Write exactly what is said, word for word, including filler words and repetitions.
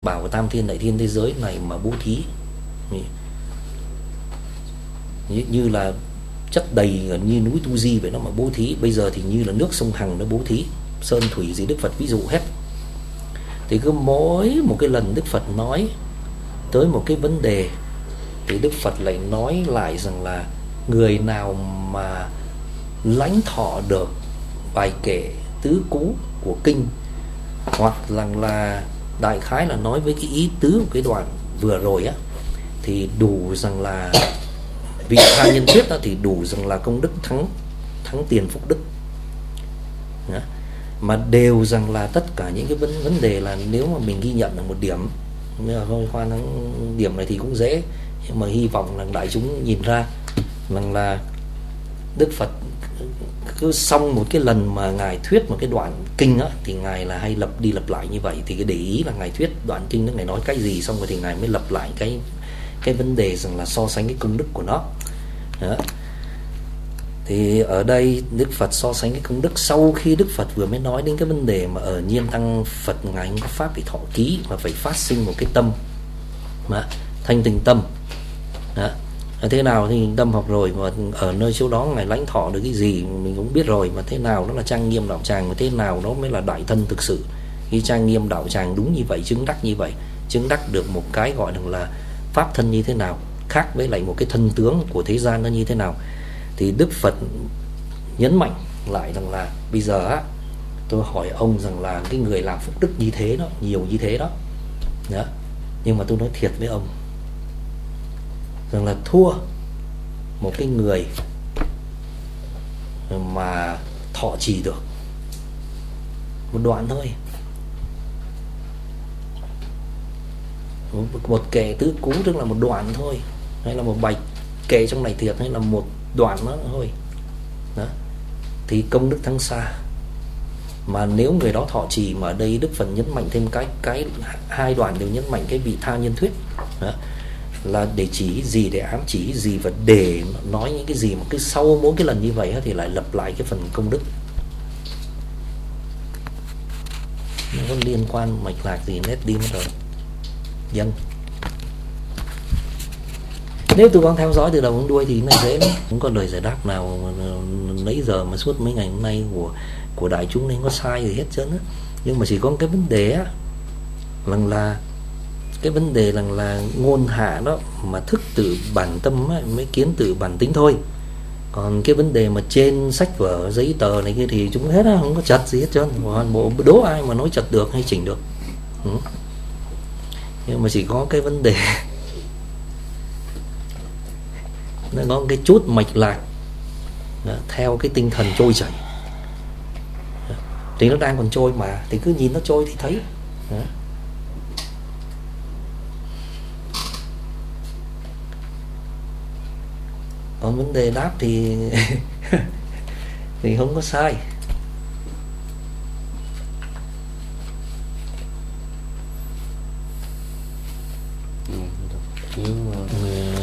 bảo tam thiên đại thiên thế giới này mà bố thí như, như là chất đầy gần như núi Tu Di vậy, nó mà bố thí bây giờ thì như là nước sông Hằng nó bố thí, sơn thủy gì Đức Phật ví dụ hết. Thì cứ mỗi một cái lần Đức Phật nói tới một cái vấn đề thì Đức Phật lại nói lại rằng là người nào mà lãnh thọ được bài kệ tứ cú của kinh, hoặc là là đại khái là nói với cái ý tứ của cái đoạn vừa rồi á, thì đủ rằng là vị tha nhân thuyết đó, thì đủ rằng là công đức thắng thắng tiền phúc đức đó. Mà đều rằng là tất cả những cái vấn vấn đề là nếu mà mình ghi nhận được một điểm, nhưng mà thôi khoan thắng điểm này thì cũng dễ, nhưng mà hy vọng là đại chúng nhìn ra rằng là Đức Phật cứ xong một cái lần mà ngài thuyết một cái đoạn kinh á, thì ngài là hay lặp đi lặp lại như vậy. Thì cái để ý là ngài thuyết đoạn kinh đó, ngài nói cái gì xong rồi thì ngài mới lặp lại cái cái vấn đề rằng là so sánh cái công đức của nó đó. Thì ở đây Đức Phật so sánh cái công đức sau khi Đức Phật vừa mới nói đến cái vấn đề mà ở nhiên tăng Phật ngài không có pháp để thọ ký, mà phải phát sinh một cái tâm đó, thanh tịnh tâm đó. Thế nào thì tâm học rồi, mà ở nơi chỗ đó ngài lãnh thọ được cái gì mình cũng biết rồi, mà thế nào đó là trang nghiêm đạo tràng, mà thế nào đó mới là đại thân thực sự. Khi trang nghiêm đạo tràng đúng như vậy, chứng đắc như vậy, chứng đắc được một cái gọi là pháp thân như thế nào, khác với lại một cái thân tướng của thế gian nó như thế nào. Thì Đức Phật nhấn mạnh lại rằng là bây giờ á, tôi hỏi ông rằng là cái người làm phúc đức như thế đó, nhiều như thế đó, đó. Nhưng mà tôi nói thiệt với ông rằng là thua một cái người mà thọ trì được một đoạn thôi, một, một kệ tứ cú tức là một đoạn thôi, hay là một bài kệ trong này thiệt, hay là một đoạn đó thôi đó, thì công đức thắng xa. Mà nếu người đó thọ trì, mà ở đây Đức Phật nhấn mạnh thêm cái cái hai đoạn đều nhấn mạnh cái vị tha nhân thuyết đó, là để chỉ gì, để ám chỉ gì, và để nói những cái gì mà cứ sau mỗi cái lần như vậy thì lại lặp lại cái phần công đức. Nó có liên quan mạch lạc gì nét đi mất rồi dân. Nếu tụi con theo dõi từ đầu đến đuôi thì này dễ lắm, không có lời giải đáp nào nãy giờ mà suốt mấy ngày hôm nay của của đại chúng nên có sai gì hết trơn á. Nhưng mà chỉ có cái vấn đề á, rằng là cái vấn đề rằng là ngôn hạ đó mà thức tự bản tâm ấy, mới kiến tự bản tính thôi. Còn cái vấn đề mà trên sách vở giấy tờ này kia thì chúng hết á, không có chật gì hết trơn. Hoàn bộ đố ai mà nói chật được hay chỉnh được. Ừ. Nhưng mà chỉ có cái vấn đề nó có cái chút mạch lạc đó, theo cái tinh thần trôi chảy thì nó đang còn trôi mà, thì cứ nhìn nó trôi thì thấy đó. Còn vấn đề đáp thì thì không có sai. Nếu